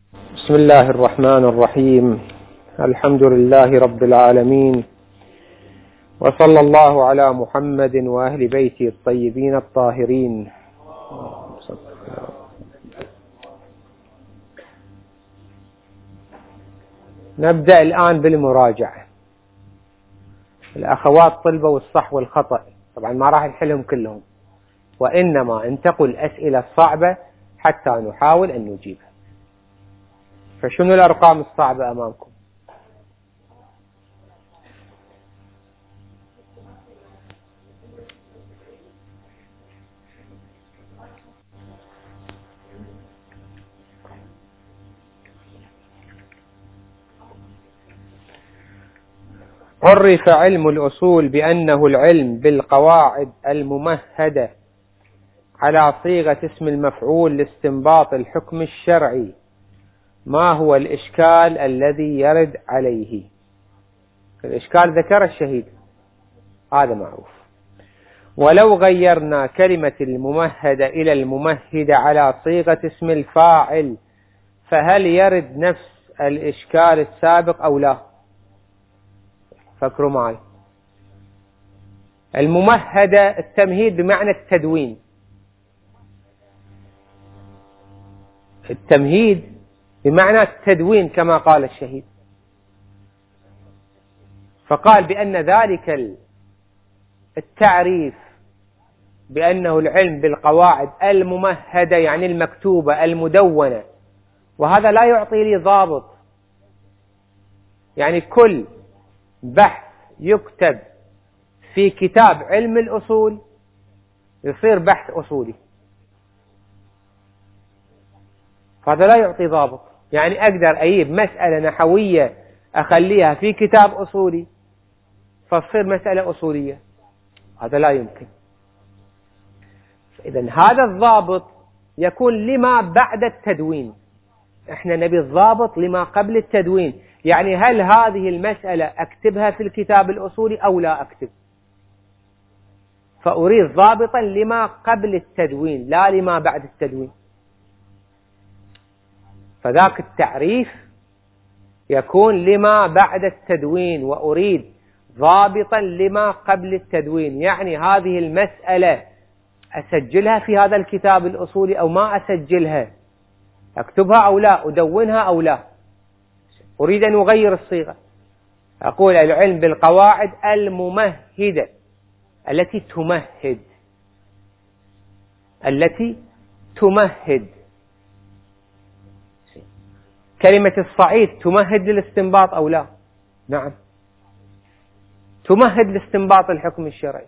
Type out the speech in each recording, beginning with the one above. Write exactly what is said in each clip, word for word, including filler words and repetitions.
بسم الله الرحمن الرحيم. الحمد لله رب العالمين، وصلى الله على محمد وأهل بيته الطيبين الطاهرين. نبدأ الآن بالمراجعة. الأخوات طلبوا الصح والخطأ، طبعا ما راح نحلهم كلهم، وإنما انتقوا الأسئلة الصعبة حتى نحاول أن نجيبها. فشنو الأرقام الصعبة أمامكم؟ عرف علم الأصول بأنه العلم بالقواعد الممهدة على صيغة اسم المفعول لاستنباط الحكم الشرعي. ما هو الإشكال الذي يرد عليه؟ الإشكال ذكر الشهيد، هذا معروف. ولو غيرنا كلمة الممهدة إلى الممهدة على صيغة اسم الفاعل فهل يرد نفس الإشكال السابق أو لا؟ فكروا معي. الممهدة التمهيد بمعنى التدوين، التمهيد بمعنى التدوين كما قال الشهيد، فقال بأن ذلك التعريف بأنه العلم بالقواعد الممهدة يعني المكتوبة المدونة، وهذا لا يعطي لي ضابط، يعني كل بحث يكتب في كتاب علم الأصول يصير بحث أصولي، فهذا لا يعطي ضابط. يعني أقدر أجيب مسألة نحوية أخليها في كتاب أصولي فتصير مسألة أصولية، هذا لا يمكن. إذن هذا الضابط يكون لما بعد التدوين، احنا نبي الضابط لما قبل التدوين، يعني هل هذه المسألة أكتبها في الكتاب الأصولي أو لا أكتب، فأريد ضابطا لما قبل التدوين لا لما بعد التدوين. فذاك التعريف يكون لما بعد التدوين، وأريد ضابطا لما قبل التدوين، يعني هذه المسألة أسجلها في هذا الكتاب الأصولي أو ما أسجلها، أكتبها أو لا، أدونها أو لا. أريد أن أغير الصيغة، أقول العلم بالقواعد الممهدة التي تمهد، التي تمهد. كلمة الصعيد تمهد للاستنباط أو لا؟ نعم، تمهد لاستنباط الحكم الشرعي.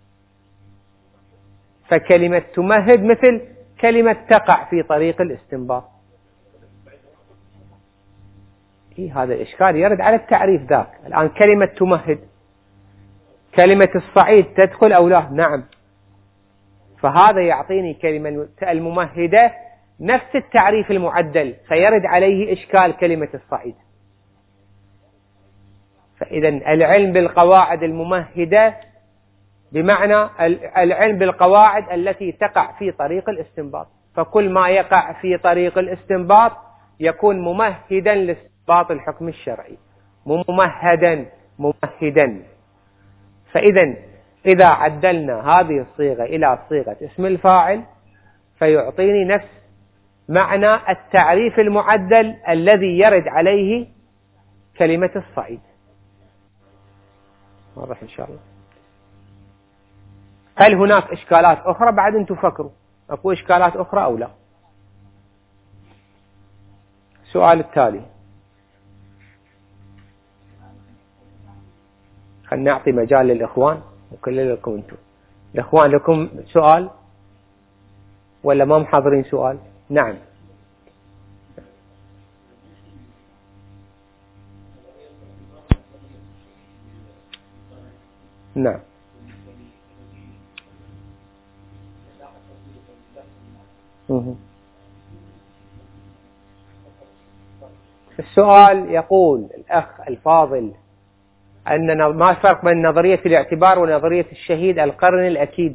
فكلمة تمهد مثل كلمة تقع في طريق الاستنباط. إيه هذا الإشكال يرد على التعريف ذاك. الآن كلمة تمهد، كلمة الصعيد تدخل أو لا؟ نعم. فهذا يعطيني كلمة الممهدة نفس التعريف المعدل، فيرد عليه إشكال كلمة الصعيد. فإذا العلم بالقواعد الممهدة بمعنى العلم بالقواعد التي تقع في طريق الاستنباط، فكل ما يقع في طريق الاستنباط يكون ممهدا لاستنباط الحكم الشرعي، ممهدا ممهدا. فإذا إذا عدلنا هذه الصيغة إلى صيغة اسم الفاعل فيعطيني نفس معنى التعريف المعدل الذي يرد عليه كلمة الصعيد. واضح إن شاء الله. هل هناك إشكالات أخرى بعد أن تفكروا؟ أكو إشكالات أخرى أو لا؟ السؤال التالي، خلنا نعطي مجال للإخوان وكل لكم أنتم. الإخوان لكم سؤال ولا ما محضرين سؤال؟ نعم. نعم. السؤال يقول الأخ الفاضل أن ما الفرق بين نظرية الاعتبار ونظرية الشهيد القرن الأكيد؟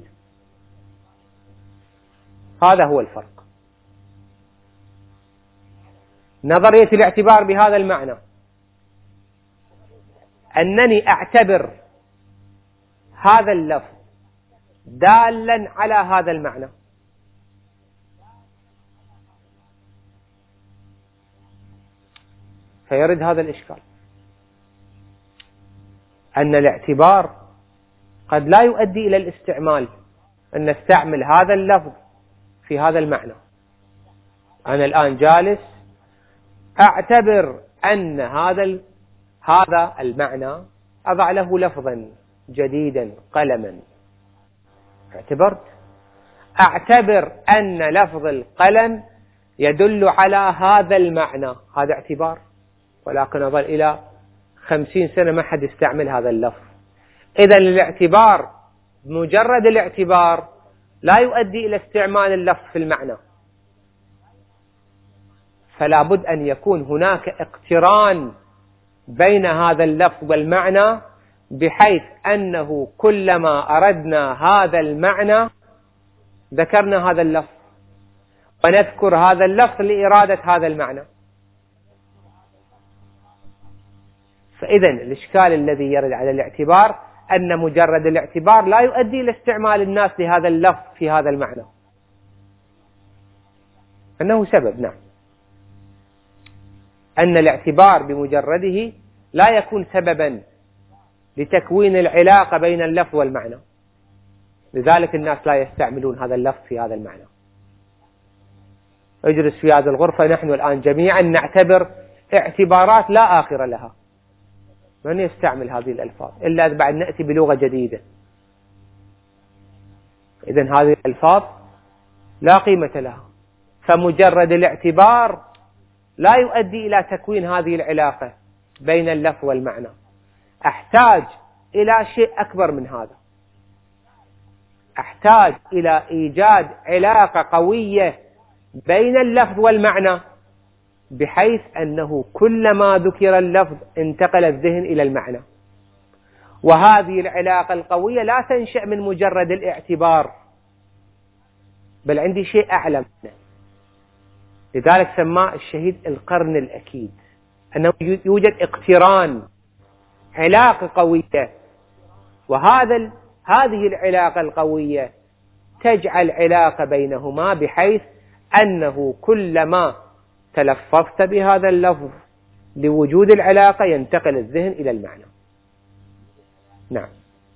هذا هو الفرق. نظرية الاعتبار بهذا المعنى أنني أعتبر هذا اللفظ دالا على هذا المعنى. فيرد هذا الإشكال أن الاعتبار قد لا يؤدي إلى الاستعمال، أن نستعمل هذا اللفظ في هذا المعنى. أنا الآن جالس أعتبر أن هذا هذا المعنى أضع له لفظا جديدا قلما، اعتبرت أعتبر أن لفظ القلم يدل على هذا المعنى، هذا اعتبار، ولكن أظل إلى خمسين سنة ما حد يستعمل هذا اللفظ. إذن الاعتبار مجرد الاعتبار لا يؤدي إلى استعمال اللفظ في المعنى، فلا بد أن يكون هناك اقتران بين هذا اللفظ والمعنى، بحيث أنه كلما أردنا هذا المعنى ذكرنا هذا اللفظ، ونذكر هذا اللفظ لإرادة هذا المعنى. فإذا الإشكال الذي يرد على الاعتبار أن مجرد الاعتبار لا يؤدي إلى استعمال الناس لهذا اللفظ في هذا المعنى، أنه سبب. نعم، أن الاعتبار بمجرده لا يكون سببا لتكوين العلاقة بين اللفظ والمعنى، لذلك الناس لا يستعملون هذا اللفظ في هذا المعنى. اجلس في هذه الغرفة نحن الآن جميعا نعتبر اعتبارات لا آخر لها، من يستعمل هذه الألفاظ إلا بعد نأتي بلغة جديدة. إذن هذه الألفاظ لا قيمة لها، فمجرد الاعتبار لا يؤدي إلى تكوين هذه العلاقة بين اللفظ والمعنى. أحتاج إلى شيء أكبر من هذا، أحتاج إلى إيجاد علاقة قوية بين اللفظ والمعنى، بحيث أنه كلما ذكر اللفظ انتقل الذهن إلى المعنى، وهذه العلاقة القوية لا تنشأ من مجرد الاعتبار، بل عندي شيء أعلى منه. لذلك سماه الشهيد القرن الأكيد، أنه يوجد اقتران، علاقة قوية، وهذا هذه العلاقة القوية تجعل علاقة بينهما، بحيث أنه كلما تلفظت بهذا اللفظ لوجود العلاقة ينتقل الذهن إلى المعنى. نعم.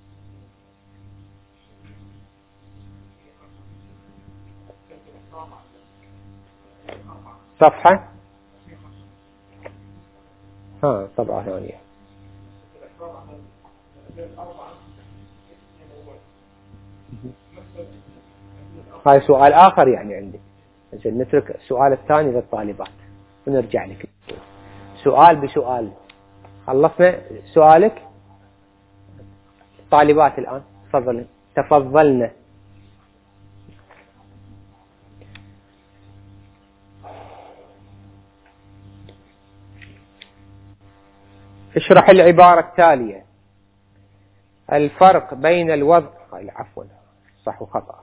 صفحة ها طبعا ثانية. هاي سؤال آخر يعني عندي، عشان نترك السؤال الثاني للطالبات ونرجع لك سؤال بسؤال. خلصنا سؤالك طالبات الآن، تفضلن تفضلنا. اشرح العبارة التالية: الفرق بين الوضع عفوا صح وخطأ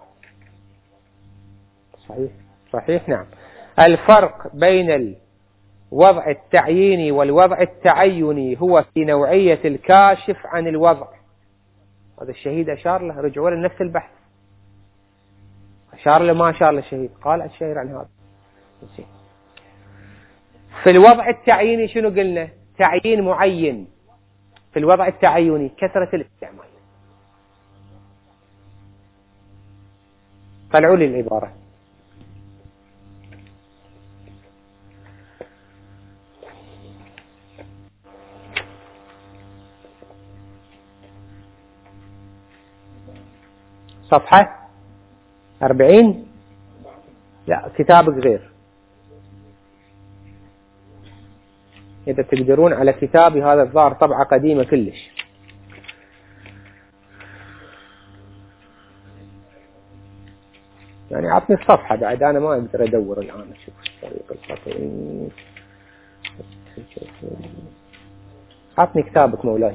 صحيح صحيح نعم الفرق بين الوضع التعييني والوضع التعيني هو في نوعية الكاشف عن الوضع. هذا الشهيد أشار له، رجعوا لنفس البحث، أشار له ما أشار له الشهيد، قال الشهير عن هذا. في الوضع التعييني شنو قلنا؟ تعيين معين. في الوضع التعيني كثرة الاستعمال. طلعوا لي العبارة. صفحة أربعين. لا كتابك غير، إذا تقدرون على كتابي هذا الظاهر طبعة قديمة كلش. يعني عطني الصفحة بعد، أنا ما أقدر أدور الآن أشوف طريق الخطئ. عطني كتابك مولاي.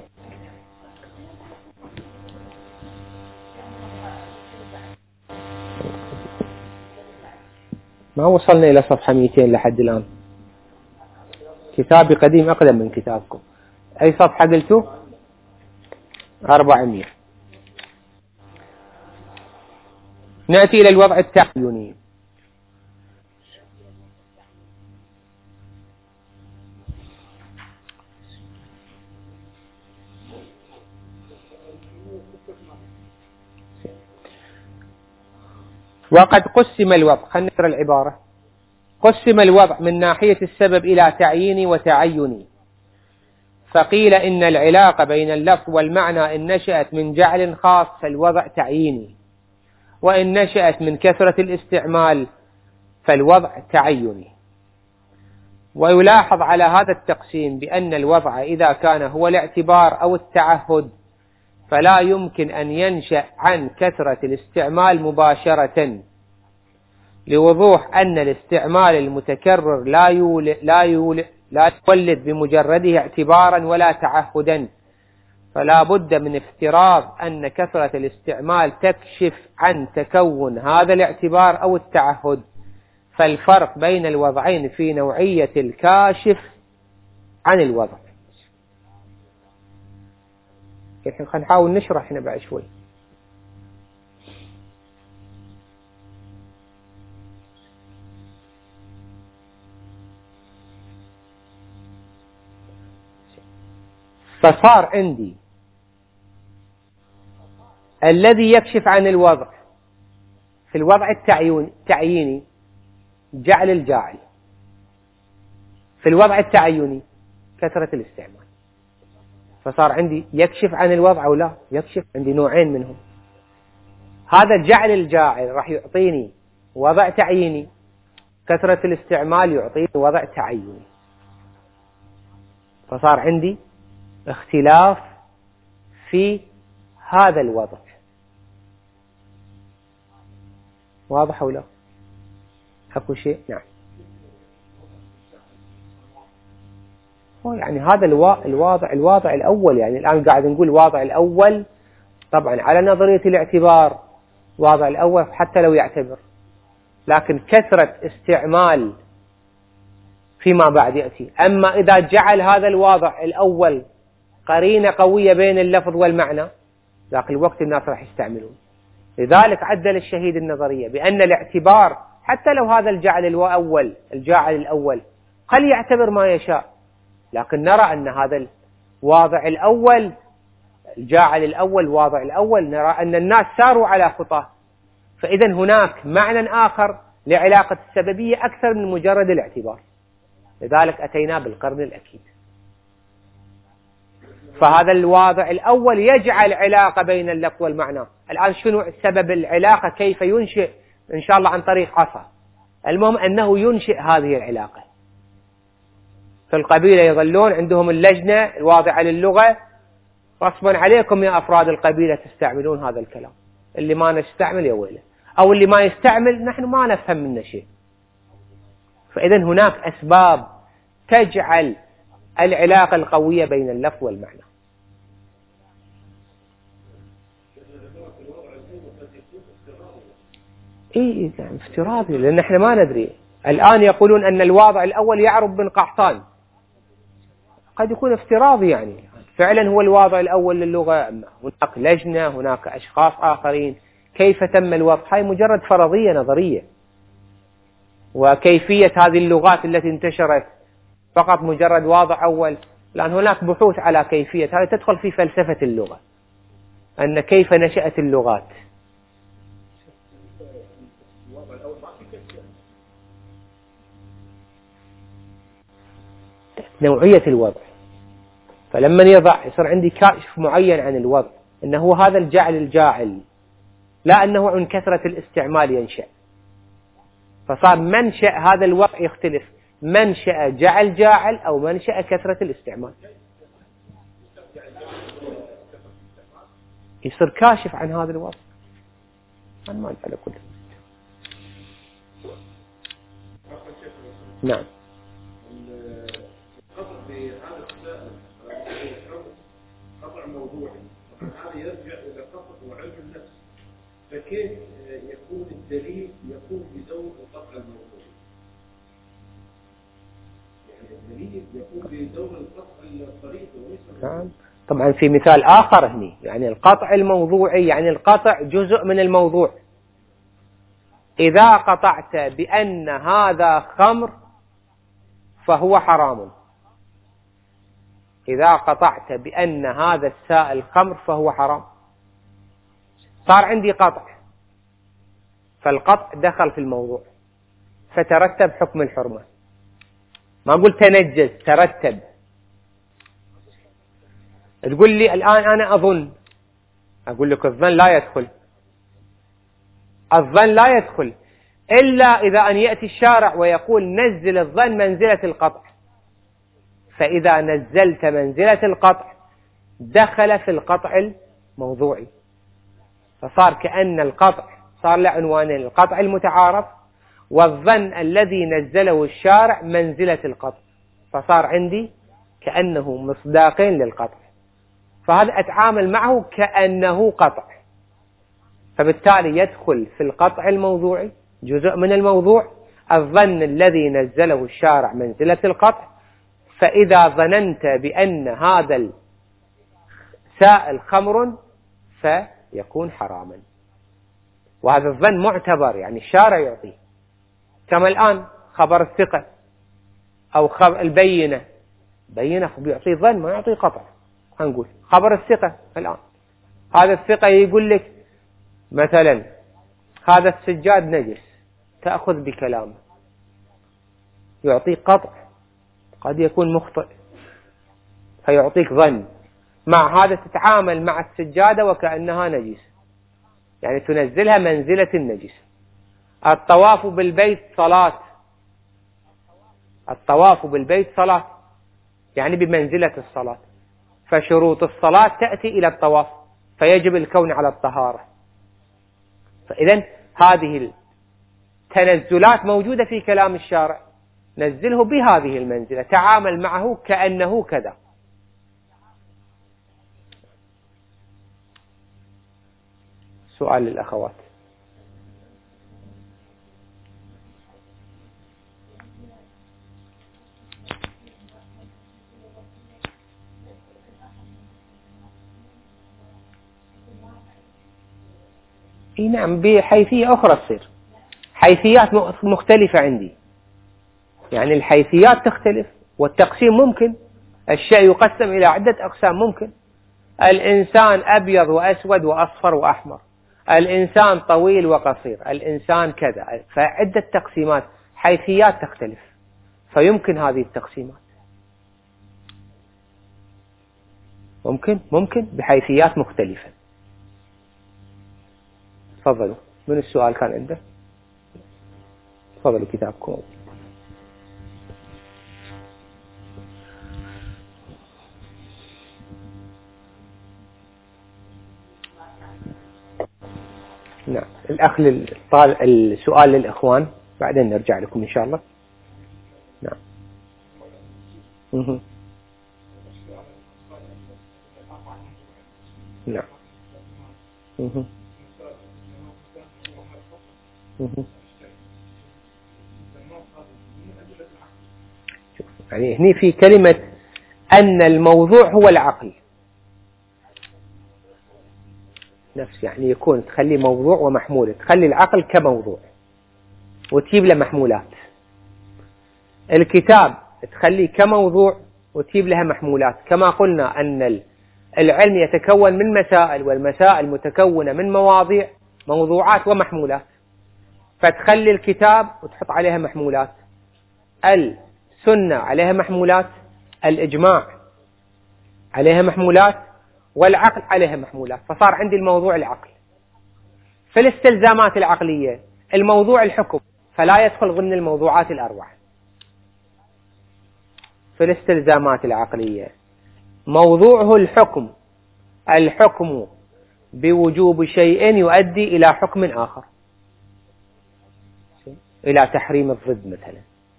ما وصلنا إلى صفحة مئتين لحد الآن. كتابي قديم أقدم من كتابكم. أي صفحة قلتوا؟ أربعمية. نأتي إلى الوضع التعيني. وقد قسم الوضع، خلينا نقرأ العبارة. قسم الوضع من ناحية السبب إلى تعييني وتعيني، فقيل إن العلاقة بين اللفظ والمعنى إن نشأت من جعل خاص فالوضع تعييني، وإن نشأت من كثرة الاستعمال فالوضع تعيني. ويلاحظ على هذا التقسيم بأن الوضع إذا كان هو الاعتبار أو التعهد فلا يمكن أن ينشأ عن كثرة الاستعمال مباشرة، لوضوح أن الاستعمال المتكرر لا يولد لا يولد لا تولد بمجرده اعتبارا ولا تعهدا، فلا بد من افتراض أن كثرة الاستعمال تكشف عن تكون هذا الاعتبار أو التعهد. فالفرق بين الوضعين في نوعية الكاشف عن الوضع. الحين خلينا نحاول نشرح هنا بعد شوي. فصار عندي الذي يكشف عن الوضع في الوضع التعييني جعل الجاعل، في الوضع التعيني كثرة الاستعمال. فصار عندي يكشف عن الوضع أو لا يكشف، عندي نوعين منهم. هذا جعل الجاعل راح يعطيني وضع تعييني، كثرة الاستعمال يعطيني وضع تعيني. فصار عندي اختلاف في هذا الوضع. واضح أو لا؟ أكو شيء؟ نعم. يعني هذا الواضع الواضع الأول، يعني الآن قاعد نقول الواضع الأول طبعا على نظرية الاعتبار، واضع الأول حتى لو يعتبر، لكن كثرة استعمال فيما بعد يأتي. أما إذا جعل هذا الواضع الأول قرينة قوية بين اللفظ والمعنى، ذاك الوقت الناس راح يستعملون. لذلك عدل الشهيد النظرية بأن الاعتبار حتى لو هذا الجعل الأول الجاعل الأول قل يعتبر ما يشاء، لكن نرى أن هذا الواضع الأول الجاعل الأول واضع الأول نرى أن الناس ساروا على خطاه. فإذا هناك معنى آخر لعلاقة السببية أكثر من مجرد الاعتبار. لذلك أتينا بالقرن الأكيد. فهذا الواضع الأول يجعل علاقة بين اللفظ والمعنى. الآن شنو سبب العلاقة؟ كيف ينشئ؟ إن شاء الله عن طريق عصا. المهم أنه ينشئ هذه العلاقة. في القبيلة يظلون عندهم اللجنة الواضعة للغة، غصبا عليكم يا أفراد القبيلة تستعملون هذا الكلام، اللي ما نستعمل يا ويله، أو اللي ما يستعمل نحن ما نفهم منه شيء. فإذا هناك أسباب تجعل العلاقة القوية بين اللفظ والمعنى. إيه يعني افتراضي، لأن احنا ما ندري. الآن يقولون أن الواضع الأول يعرب بن قحطان، قد يكون افتراضي، يعني فعلا هو الواضع الأول للغة، هناك لجنة، هناك أشخاص آخرين، كيف تم الوضع؟ هاي مجرد فرضية نظرية. وكيفية هذه اللغات التي انتشرت فقط مجرد واضع أول، لأن هناك بحوث على كيفية، هذا تدخل في فلسفة اللغة، أن كيف نشأت اللغات. نوعية الوضع. فلما يضع يصير عندي كاشف معين عن الوضع، أنه هو هذا الجعل الجاعل، لا أنه عن كثرة الاستعمال ينشأ. فصار منشأ هذا الوضع يختلف، منشأ جعل جاعل أو منشأ كثرة الاستعمال. يصير كاشف عن هذا الوضع. أنا ما أفعل كله. نعم. قطع موضوعي، هذا يرجع إلى قطع وعلم النفس. فكيف يكون الدليل يقوم بدور قطع الموضوع؟ الدليل يقوم بدور القطع الطريق وليس. نعم. طبعا في مثال آخر هني، يعني القطع الموضوعي، يعني القطع جزء من الموضوع. إذا قطعت بأن هذا خمر فهو حرام. إذا قطعت بأن هذا السائل خمر فهو حرام، صار عندي قطع، فالقطع دخل في الموضوع فترتب حكم الحرمة. ما أقول تنجز، ترتب. تقول لي الآن أنا أظن، أقول لك الظن لا يدخل، الظن لا يدخل إلا إذا أن يأتي الشارع ويقول نزل الظن منزلة القطع، فإذا نزلت منزلة القطع دخل في القطع الموضوعي، فصار كأن القطع صار له عنوانين: القطع المتعارف والظن الذي نزله الشارع منزلة القطع، فصار عندي كأنه مصداقين للقطع، فهذا أتعامل معه كأنه قطع، فبالتالي يدخل في القطع الموضوعي جزء من الموضوع. الظن الذي نزله الشارع منزلة القطع، فإذا ظننت بأن هذا السائل خمر فيكون حراما، وهذا الظن معتبر، يعني الشارع يعطيه، كما الآن خبر الثقة أو خبر البينة، بينة بيعطي ظن ما يعطي قطع. هنقول خبر الثقة الآن، هذا الثقة يقول لك مثلا هذا السجاد نجس، تأخذ بكلامه، يعطيك قطع، قد يكون مخطئ فيعطيك ظن، مع هذا تتعامل مع السجادة وكأنها نجس، يعني تنزلها منزلة النجس. الطواف بالبيت صلاة، الطواف بالبيت صلاة يعني بمنزلة الصلاة، فشروط الصلاة تأتي إلى الطواف، فيجب الكون على الطهارة. فإذا هذه التنزلات موجودة في كلام الشارع، نزله بهذه المنزلة، تعامل معه كأنه كذا. سؤال للأخوات. اي نعم، بحيثية أخرى تصير، حيثيات مختلفة عندي، يعني الحيثيات تختلف، والتقسيم ممكن، الشيء يقسم إلى عدة أقسام ممكن، الإنسان أبيض وأسود وأصفر وأحمر، الإنسان طويل وقصير، الإنسان كذا، فعدة تقسيمات، حيثيات تختلف، فيمكن هذه التقسيمات، ممكن ممكن بحيثيات مختلفة. تفضلوا، من السؤال كان عنده؟ تفضلوا كتابكم. نعم، الأخ السؤال للإخوان، بعدين نرجع لكم إن شاء الله. نعم. مه. نعم. مه. مه. يعني هني في كلمة أن الموضوع هو العقل نفس، يعني يكون تخلي موضوع ومحمول، تخلي العقل كموضوع وتجيب له محمولات. الكتاب تخليه كموضوع وتجيب لها محمولات، كما قلنا أن العلم يتكون من مسائل، والمسائل متكونة من مواضيع، موضوعات ومحمولات، فتخلي الكتاب وتحط عليها محمولات، السنة عليها محمولات، الإجماع عليها محمولات، والعقل عليها محمولات، فصار عندي الموضوع العقل. في الاستلزامات العقلية الموضوع الحكم، فلا يدخل ضمن الموضوعات الأربعة. في الاستلزامات العقلية موضوعه الحكم، الحكم بوجوب شيء يؤدي إلى حكم آخر، إلى تحريم الضد مثلا.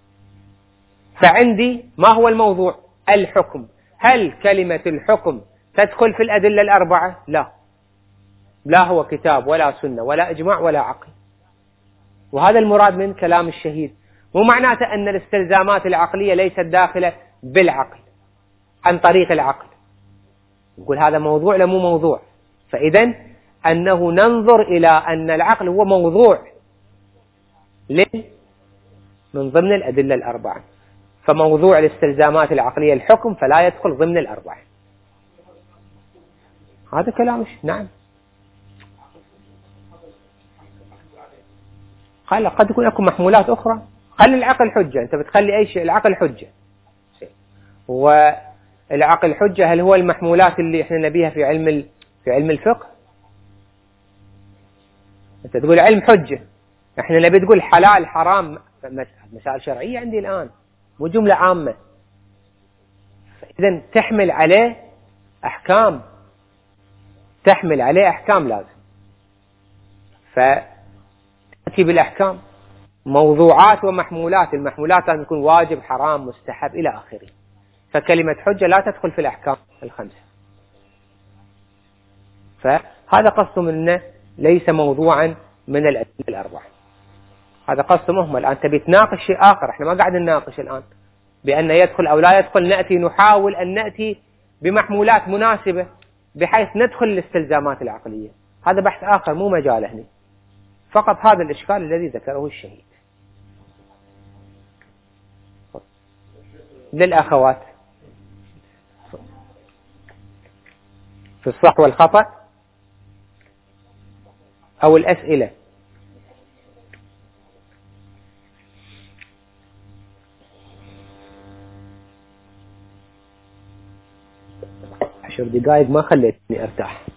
فعندي ما هو الموضوع؟ الحكم. هل كلمة الحكم تدخل في الأدلة الأربعة؟ لا، لا هو كتاب ولا سنة ولا إجماع ولا عقل، وهذا المراد من كلام الشهيد. مو معناته أن الاستلزامات العقلية ليست داخلة بالعقل عن طريق العقل. نقول هذا موضوع لا مو موضوع. فإذا أنه ننظر إلى أن العقل هو موضوع من ضمن الأدلة الأربعة، فموضوع الاستلزامات العقلية الحكم فلا يدخل ضمن الأربعة. هذا كلامش. نعم. قال قد يكون لكم محمولات أخرى. خلي العقل حجة. أنت بتخلي أي شيء العقل حجة. والعقل حجة هل هو المحمولات اللي إحنا نبيها في علم في علم الفقه؟ أنت تقول علم حجة، إحنا نبي تقول حلال حرام، مسائل شرعية عندي الآن مو جملة عامة. إذن تحمل عليه أحكام، تحمل عليه أحكام لازم. فتأتي بالأحكام موضوعات ومحمولات. المحمولات لازم تكون واجب حرام مستحب إلى آخره. فكلمة حجة لا تدخل في الأحكام الخمسة. فهذا قصد منه ليس موضوعا من الأدلة الأربعة. هذا قصد مهمل. الآن تبي تناقش شيء آخر، احنا ما قاعد نناقش الآن بأن يدخل أو لا يدخل. نأتي نحاول أن نأتي بمحمولات مناسبة بحيث ندخل الاستلزامات العقلية. هذا بحث آخر مو مجاله هنا. فقط هذا الإشكال الذي ذكره الشهيد. للأخوات في الصح والخطأ أو الأسئلة. عشر دقائق ما خليتني أرتاح.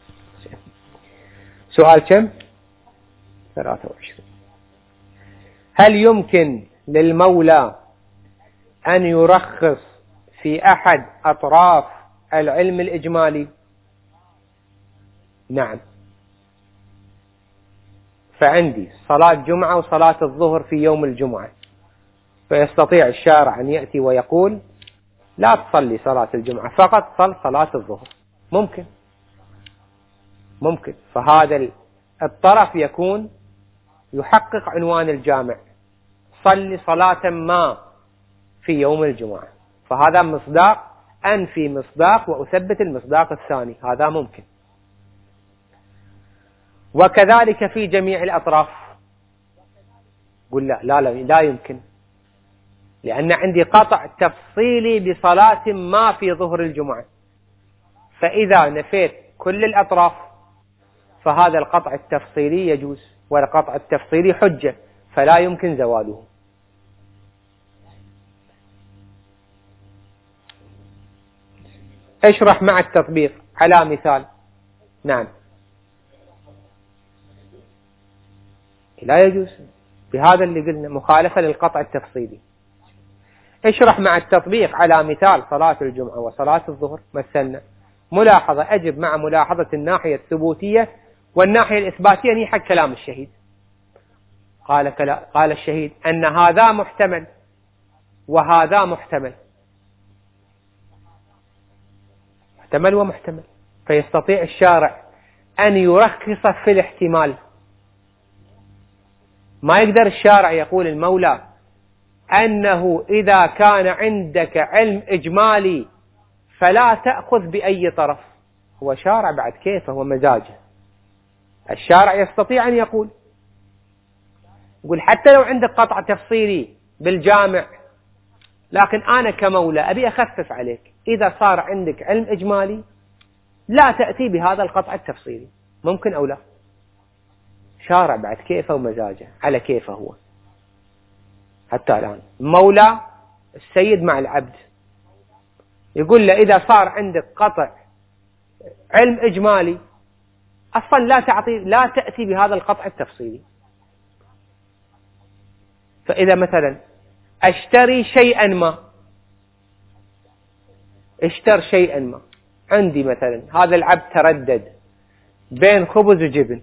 سؤال كم؟ ثلاثة وعشرين. هل يمكن للمولى أن يرخص في أحد أطراف العلم الإجمالي؟ نعم. فعندي صلاة جمعة وصلاة الظهر في يوم الجمعة، فيستطيع الشارع أن يأتي ويقول لا تصلي صلاة الجمعة، فقط صل صلاة الظهر. ممكن ممكن فهذا الطرف يكون يحقق عنوان الجامع، صلي صلاة ما في يوم الجمعة. فهذا مصداق، أنفي مصداق وأثبت المصداق الثاني. هذا ممكن. وكذلك في جميع الأطراف. قل لا لا لا, لا يمكن، لأن عندي قطع تفصيلي بصلاة ما في ظهر الجمعة. فإذا نفيت كل الأطراف فهذا القطع التفصيلي يجوز، والقطع التفصيلي حجة فلا يمكن زواله. اشرح مع التطبيق على مثال. نعم. لا يجوز بهذا اللي قلنا، مخالفة للقطع التفصيلي. اشرح مع التطبيق على مثال صلاة الجمعة وصلاة الظهر مثلنا. ملاحظة، أجب مع ملاحظة الناحية الثبوتية والناحية الإثباتية. ني حق كلام الشهيد. قال, قال الشهيد أن هذا محتمل وهذا محتمل، محتمل ومحتمل، فيستطيع الشارع أن يرخص في الاحتمال. ما يقدر الشارع يقول المولى أنه إذا كان عندك علم إجمالي فلا تأخذ بأي طرف. هو شارع بعد كيفه ومزاجه. الشارع يستطيع أن يقول يقول حتى لو عندك قطع تفصيلي بالجامع، لكن أنا كمولى أبي أخفف عليك. إذا صار عندك علم إجمالي لا تأتي بهذا القطع التفصيلي. ممكن أو لا؟ شارع بعد كيفه ومزاجه، على كيفه هو. حتى الآن مولى السيد مع العبد يقول له إذا صار عندك قطع علم إجمالي أصلا لا تعطي لا تأتي بهذا القطع التفصيلي. فإذا مثلا أشتري شيئا ما، اشتر شيئا ما عندي مثلا، هذا العبد تردد بين خبز وجبن،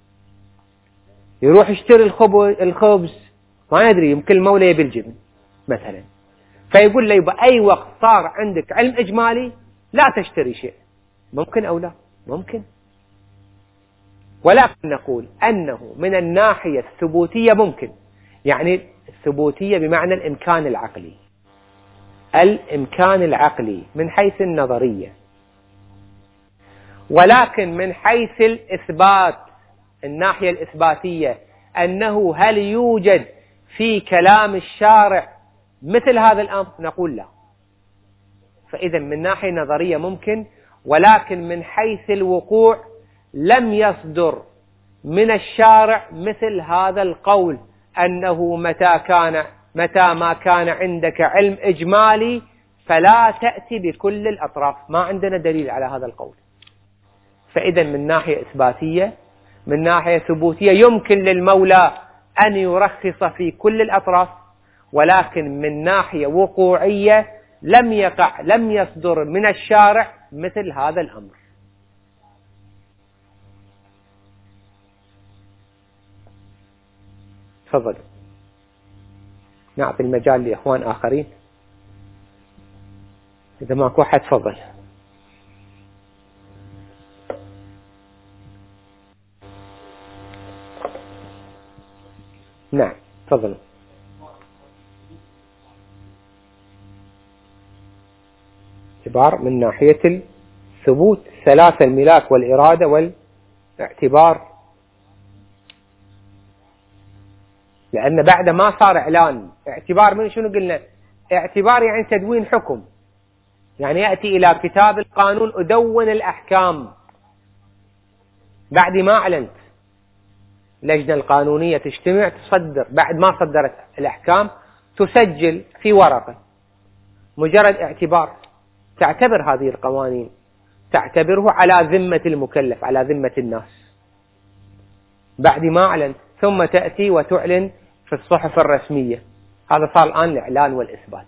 يروح يشتري الخبز ما يدري يمكن المولى يبي الجبن مثلا، فيقول له يبقى أي وقت صار عندك علم إجمالي لا تشتري شيء. ممكن أو لا؟ ممكن. ولكن نقول أنه من الناحية الثبوتية ممكن، يعني الثبوتية بمعنى الإمكان العقلي، الإمكان العقلي من حيث النظرية، ولكن من حيث الإثبات، الناحية الإثباتية، أنه هل يوجد في كلام الشارع مثل هذا الأمر؟ نقول لا. فإذا من ناحية نظرية ممكن، ولكن من حيث الوقوع لم يصدر من الشارع مثل هذا القول، أنه متى كان متى ما كان عندك علم إجمالي فلا تأتي بكل الأطراف. ما عندنا دليل على هذا القول. فإذا من ناحية إثباتية، من ناحية ثبوتية، يمكن للمولى أن يرخص في كل الأطراف، ولكن من ناحية وقوعية لم يقع لم يصدر من الشارع مثل هذا الأمر. تفضل، نعطي المجال لإخوان آخرين. إذا ماكو أحد تفضل. نعم تفضلوا. اعتبار من ناحية الثبوت، ثلاثة: الملاك والإرادة والاعتبار. لأن بعد ما صار إعلان اعتبار، من شنو قلنا؟ اعتبار يعني تدوين حكم، يعني يأتي إلى كتاب القانون أدون الأحكام بعد ما أعلنت. اللجنة القانونية تجتمع تصدر، بعد ما صدرت الأحكام تسجل في ورقة، مجرد اعتبار. تعتبر هذه القوانين، تعتبره على ذمة المكلف، على ذمة الناس بعد ما أعلن، ثم تأتي وتعلن في الصحف الرسمية. هذا صار الآن الإعلان والإثبات.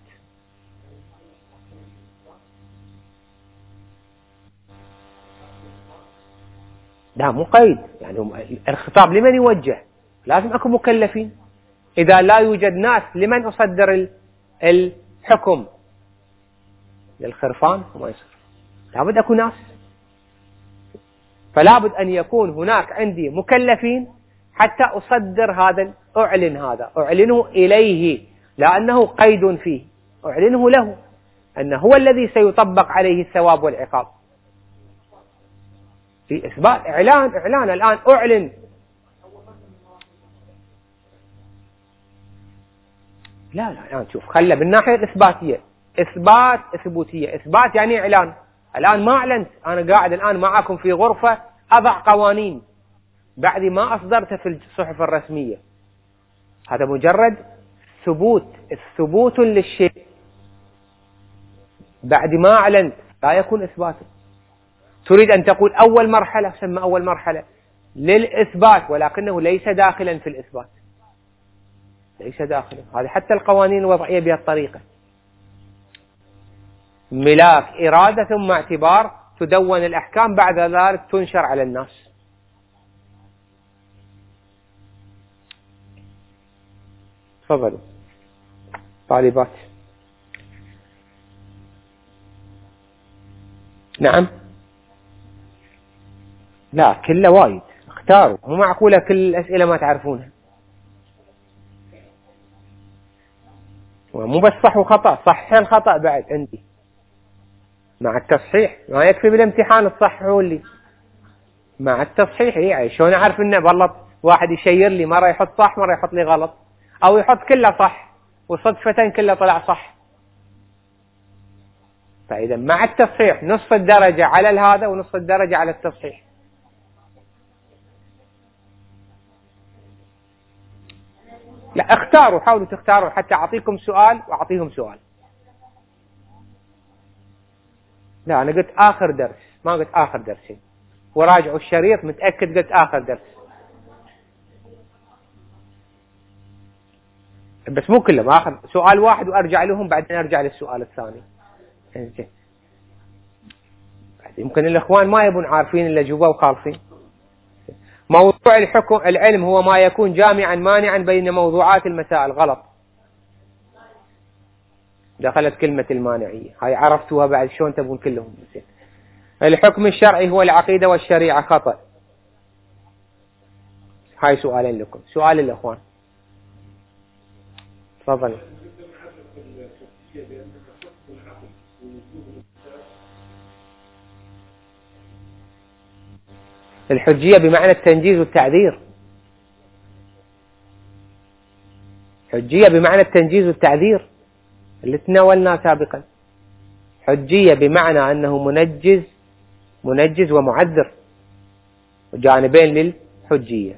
لا مو قيد، يعني الخطاب لمن يوجه؟ لازم أكون مكلفين. إذا لا يوجد ناس لمن أصدر الحكم؟ للخرفان وما يصير، لابد أكون ناس. فلا بد أن يكون هناك عندي مكلفين حتى أصدر هذا، أعلن هذا، أعلنه إليه، لأنه قيد فيه، أعلنه له أنه هو الذي سيطبق عليه الثواب والعقاب. في إثبات إعلان، إعلان الآن أعلن. لا لا الآن شوف، خلى بالناحية الإثباتية، إثبات ثبوتية. إثبات يعني إعلان. الآن ما أعلنت، أنا قاعد الآن معكم في غرفة أضع قوانين بعد ما أصدرت في الصحف الرسمية. هذا مجرد ثبوت، الثبوت للشيء بعد ما أعلنت، لا يكون إثباتا. تريد أن تقول أول مرحلة، سمى أول مرحلة للإثبات، ولكنه ليس داخلا في الإثبات، ليس داخلا. هذه حتى القوانين الوضعية بهالطريقة: ملاك، إرادة، ثم اعتبار، تدون الأحكام، بعد ذلك تنشر على الناس. تفضلوا طالبات. نعم. لا كله وايد، اختاروا، مو معقولة كل الأسئلة ما تعرفونها. مو بس صح وخطأ، صح الخطأ بعد عندي مع التصحيح. ما يكفي بالامتحان تصححوا لي مع التصحيح. يعني شلون أعرف إنه غلط؟ واحد يشير لي مرة يحط صح مرة يحط لي غلط، أو يحط كله صح وصدفة كله طلع صح. فإذا مع التصحيح نصف الدرجة على هذا ونصف الدرجة على التصحيح. لا اختاروا، حاولوا تختاروا حتى أعطيكم سؤال وأعطيهم سؤال. لا أنا قلت آخر درس، ما قلت آخر درسين، وراجعوا الشريط متأكد قلت آخر درس، بس مو كلهم، آخر سؤال واحد وأرجع لهم بعدين أرجع للسؤال الثاني. يمكن الإخوان ما يبون عارفين إلا جوا وخالصين. موضوع الحكم العلم هو ما يكون جامعا مانعا بين موضوعات المسائل. غلط، دخلت كلمة المانعية، هاي عرفتوها بعد، شلون تبون كلهم؟ الحكم الشرعي هو العقيدة والشريعة. خطأ. هاي سؤالين لكم، سؤال الإخوان. تفضل. الحجية بمعنى التنجيز والتعذير. حجية بمعنى التنجيز والتعذير اللي تناولناه سابقا. حجية بمعنى أنه منجز منجز ومعذر، وجانبين للحجية.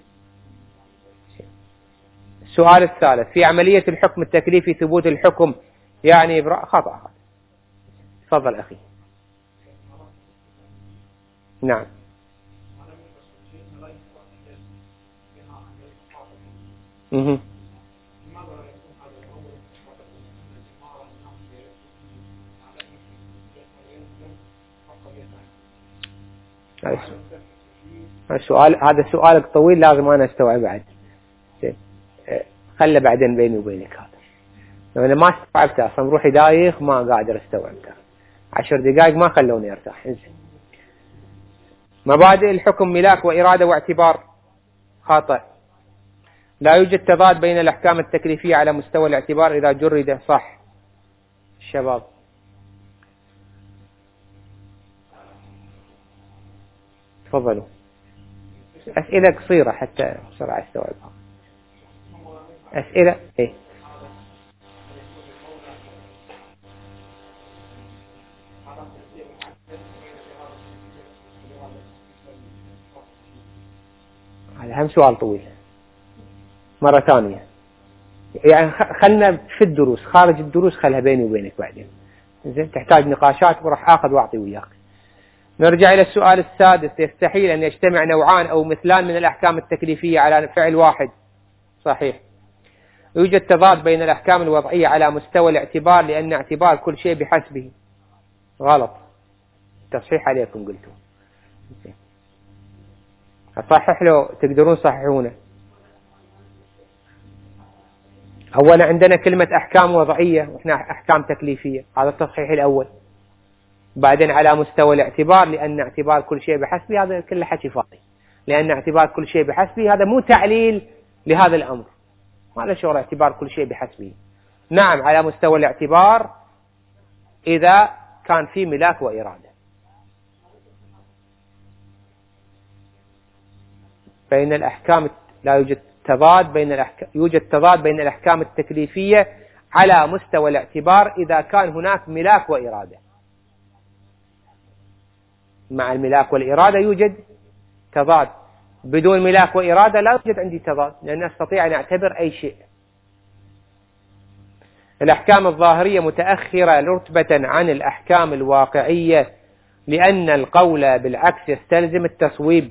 السؤال الثالث: في عملية الحكم التكليفي ثبوت الحكم يعني إبراء. خطأ. تفضل أخي. نعم. مه. السؤال هذا سؤالك طويل، لازم أنا أستوعب بعد. خله بعدين بيني وبينك هذا، لو أنا ما استوعبته أصلا روحي دايخ، ما قادر استوعبته. عشر دقائق ما خلوني أرتاح. إنزين. مبادئ الحكم ملاك وإرادة واعتبار. خاطئ. لا يوجد تضاد بين الأحكام التكليفية على مستوى الاعتبار إذا جرد. صح. الشباب تفضلوا. أسئلة قصيرة حتى بسرعة استوعبها. أسئلة إيه؟ هذا هم سؤال طويل. مرة ثانية يعني خلنا في الدروس، خارج الدروس خلها بيني وبينك بعدين. زين، تحتاج نقاشات وراح آخذ وأعطي وياك. نرجع إلى السؤال السادس: يستحيل أن يجتمع نوعان أو مثلان من الأحكام التكليفية على فعل واحد. صحيح. يوجد تضاد بين الأحكام الوضعية على مستوى الاعتبار لأن اعتبار كل شيء بحسبه. غلط. تصحيح عليكم قلتوا. أصحح له، تقدرون صححونه. أولا عندنا كلمة أحكام وضعية وإحنا أحكام تكليفية، هذا التصحيح الأول. بعدين على مستوى الاعتبار لأن اعتبار كل شيء بحسبه، هذا كله حكي فاضي. لأن اعتبار كل شيء بحسبه هذا مو تعليل لهذا الأمر، ما له شغل اعتبار كل شيء بحسبه. نعم على مستوى الاعتبار إذا كان في ملاك وإرادة. بين الأحكام لا يوجد تضاد بين الأحكام، يوجد تضاد بين الأحكام التكليفية على مستوى الاعتبار إذا كان هناك ملاك وإرادة. مع الملاك والإرادة يوجد تضاد، بدون ملاك وإرادة لا يوجد عندي تضاد، لأن أستطيع أن أعتبر أي شيء. الأحكام الظاهرية متأخرة رتبة عن الأحكام الواقعية لأن القول بالعكس يستلزم التصويب.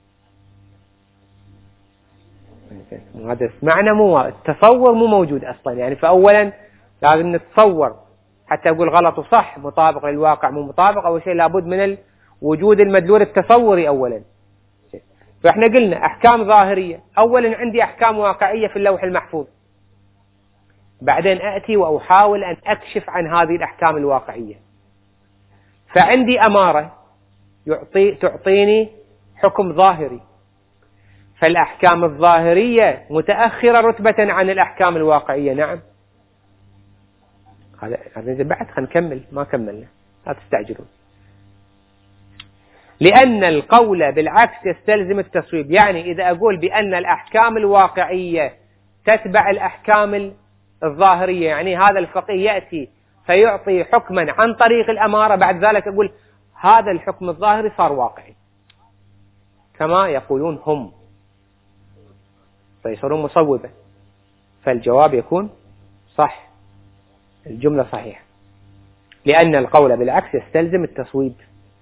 هذا معنى مو التصور مو موجود أصلا، يعني فأولا لازم نتصور حتى أقول غلط وصح، مطابق للواقع مو مطابق، أول شيء لابد من وجود المدلول التصوري أولا. فإحنا قلنا أحكام ظاهرية، أولا عندي أحكام واقعية في اللوح المحفوظ، بعدين أأتي وأحاول أن أكشف عن هذه الأحكام الواقعية. فعندي أمارة يعطي تعطيني حكم ظاهري، فالأحكام الظاهرية متأخرة رتبة عن الأحكام الواقعية. نعم هذا هذا بعد خلينا نكمل، ما كملنا لا تستعجلون. لأن القول بالعكس يستلزم التصويب، يعني إذا أقول بأن الأحكام الواقعية تتبع الأحكام الظاهرية، يعني هذا الفقيه يأتي فيعطي حكما عن طريق الأمارة، بعد ذلك أقول هذا الحكم الظاهري صار واقعي كما يقولون هم، فيصيرون مصوبة، فالجواب يكون صح، الجملة صحيحة. لأن القول بالعكس يستلزم التصويب،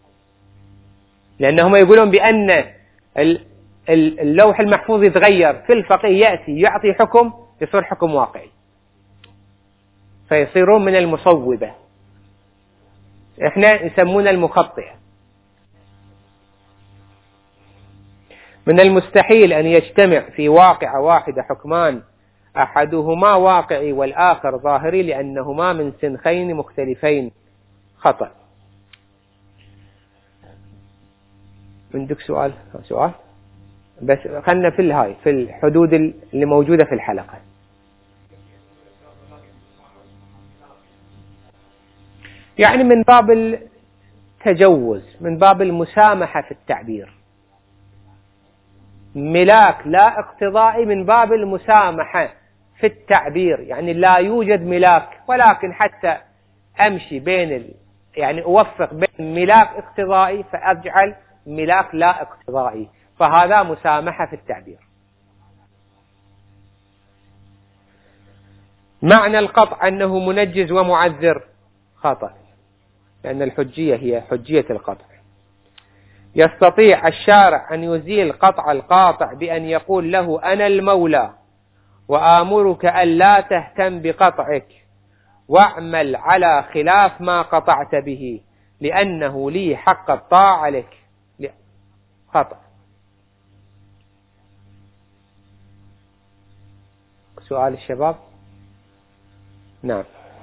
لأنهم يقولون بأن اللوح المحفوظ يتغير، في الفقيه يأتي يعطي حكم يصير حكم واقعي، فيصيرون من المصوبة، احنا نسمونه المخطئة. من المستحيل أن يجتمع في واقعة واحدة حكمان أحدهما واقعي والآخر ظاهري لأنهما من سنخين مختلفين. خطأ. عندك سؤال؟ سؤال بس خلنا في الهاي في الحدود اللي موجودة في الحلقة. يعني من باب التجوز، من باب المسامحة في التعبير. ملاك لا اقتضائي من باب المسامحة في التعبير، يعني لا يوجد ملاك، ولكن حتى أمشي بين ال... يعني أوفق بين ملاك اقتضائي فأجعل ملاك لا اقتضائي، فهذا مسامحة في التعبير. معنى القطع أنه منجز ومعذر خطأ، لأن الحجية هي حجية القطع. يستطيع الشارع أن يزيل قطع القاطع بأن يقول له أنا المولى وآمرك أن لا تهتم بقطعك واعمل على خلاف ما قطعت به لأنه لي حق الطاعة لك. خطأ. سؤال الشباب. نعم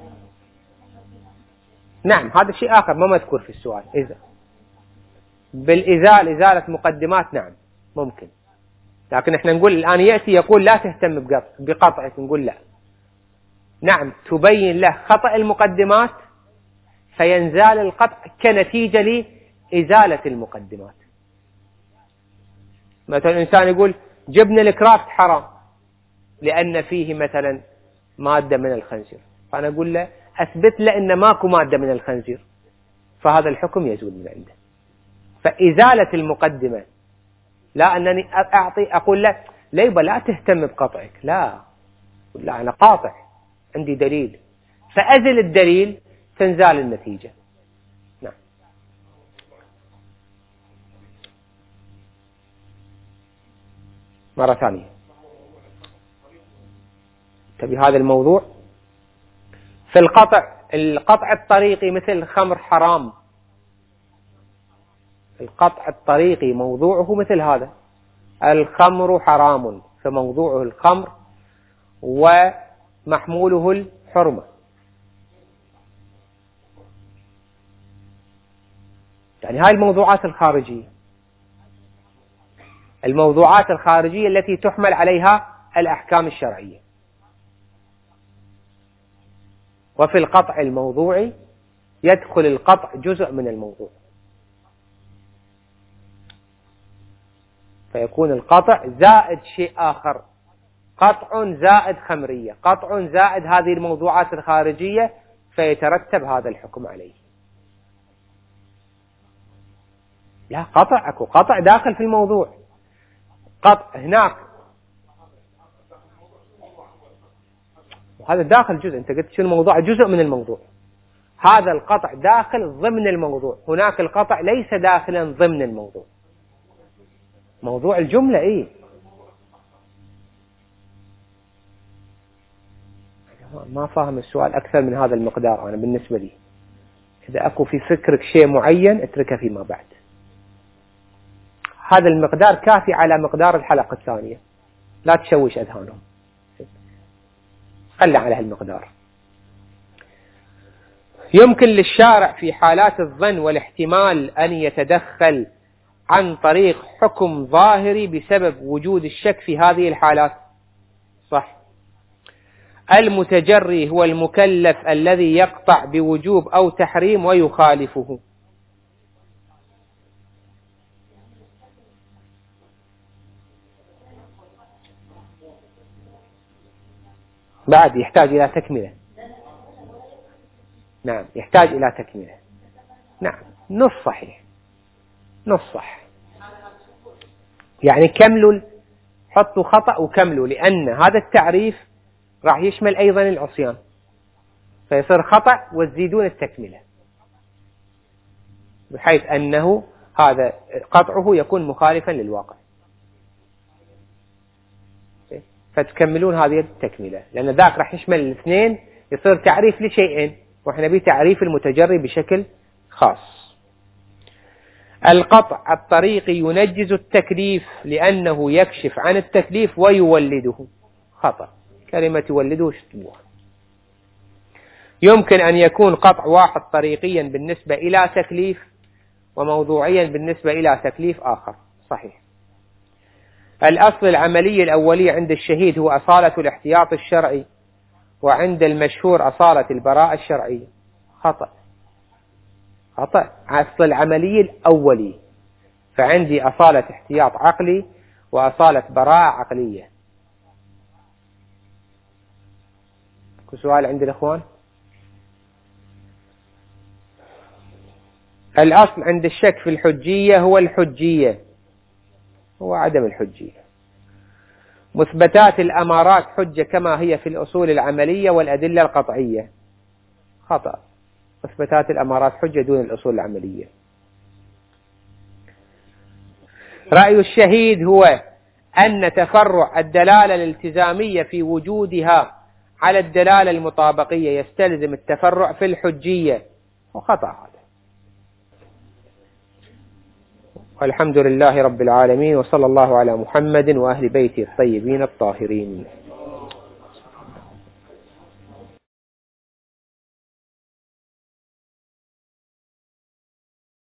نعم هذا شيء آخر ما مذكور في السؤال. إذا بالإزالة إزالة مقدمات نعم ممكن، لكن احنا نقول الآن يأتي يقول لا تهتم بقطعك، نقول لا، نعم تبين له خطأ المقدمات فينزال القطع كنتيجة لإزالة المقدمات. مثلا إنسان يقول جبن الكرافت حرام لأن فيه مثلا مادة من الخنزير، فأنا أقول له أثبت له إن ماكو مادة من الخنزير، فهذا الحكم يزول من عنده. فإزالة المقدمة، لا أنني أعطي أقول له ليبا لا تهتم بقطعك، لا لا أنا قاطع عندي دليل، فأزل الدليل تنزال النتيجة. نعم. مرة ثانية تبي هذا الموضوع في القطع، القطع الطريقي مثل الخمر حرام، القطع الطريقي موضوعه مثل هذا، الخمر حرام فموضوعه الخمر ومحموله الحرمة. يعني هاي الموضوعات الخارجية، الموضوعات الخارجية التي تحمل عليها الأحكام الشرعية. وفي القطع الموضوعي يدخل القطع جزء من الموضوع، فيكون القطع زائد شيء آخر، قطع زائد خمرية، قطع زائد هذه الموضوعات الخارجية، فيترتب هذا الحكم عليه. لا قطع أكو قطع داخل في الموضوع، قطع هناك هذا داخل جزء، أنت قلت شو الموضوع؟ جزء من الموضوع، هذا القطع داخل ضمن الموضوع، هناك القطع ليس داخلا ضمن الموضوع، موضوع الجملة. إيه ما فاهم السؤال أكثر من هذا المقدار. أنا بالنسبة لي إذا أكو في فكرك شيء معين اتركه فيما بعد، هذا المقدار كافي على مقدار الحلقة الثانية، لا تشوش أذهانهم، خلي على هالمقدار. يمكن للشارع في حالات الظن والاحتمال أن يتدخل عن طريق حكم ظاهري بسبب وجود الشك في هذه الحالات. صح. المتجري هو المكلف الذي يقطع بوجوب أو تحريم ويخالفه. بعد يحتاج إلى تكملة. نعم يحتاج إلى تكملة. نعم نص صحيح، نص صح، يعني كملوا، حطوا خطأ وكملوا، لأن هذا التعريف راح يشمل أيضا العصيان، فيصير خطأ وتزيدون التكملة بحيث أنه هذا قطعه يكون مخالفا للواقع، فتكملون هذه التكملة، لأن ذاك راح يشمل الاثنين، يصير تعريف لشيئين، وإحنا نبي تعريف المتجري بشكل خاص. القطع الطريقي ينجز التكليف لأنه يكشف عن التكليف ويولده. خطأ، كلمة يولده اشتبوها. يمكن أن يكون قطع واحد طريقيا بالنسبة إلى تكليف وموضوعيا بالنسبة إلى تكليف آخر. صحيح. الأصل العملي الأولي عند الشهيد هو أصالة الاحتياط الشرعي، وعند المشهور أصالة البراءة الشرعية. خطأ. خطأ. أصل العملي الأولي، فعندي أصالة احتياط عقلي وأصالة براءة عقلية. كل سؤال عند الإخوان؟ الأصل عند الشك في الحجية هو الحجية، هو عدم الحجية. مثبتات الأمارات حجة كما هي في الأصول العملية والأدلة القطعية. خطأ. مثبتات الأمارات حجة دون الأصول العملية. رأي الشهيد هو أن تفرع الدلالة الالتزامية في وجودها على الدلالة المطابقية يستلزم التفرع في الحجية، وخطأ هذا. والحمد لله رب العالمين، وصلى الله على محمد وأهل بيته الطيبين الطاهرين.